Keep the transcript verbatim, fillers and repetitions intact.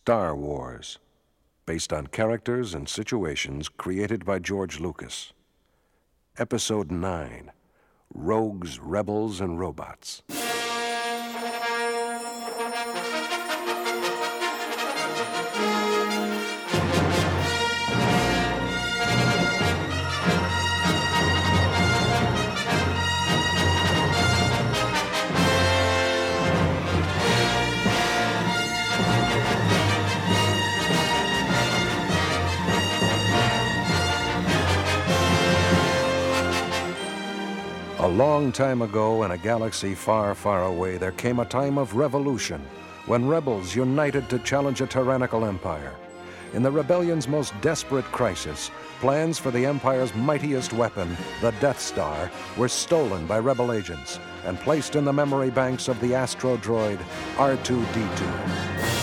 Star Wars, based on characters and situations created by George Lucas. Episode nine, Rogues, Rebels, and Robots. A long time ago, in a galaxy far, far away, there came a time of revolution when rebels united to challenge a tyrannical empire. In the rebellion's most desperate crisis, plans for the Empire's mightiest weapon, the Death Star, were stolen by rebel agents and placed in the memory banks of the astro droid R two D two.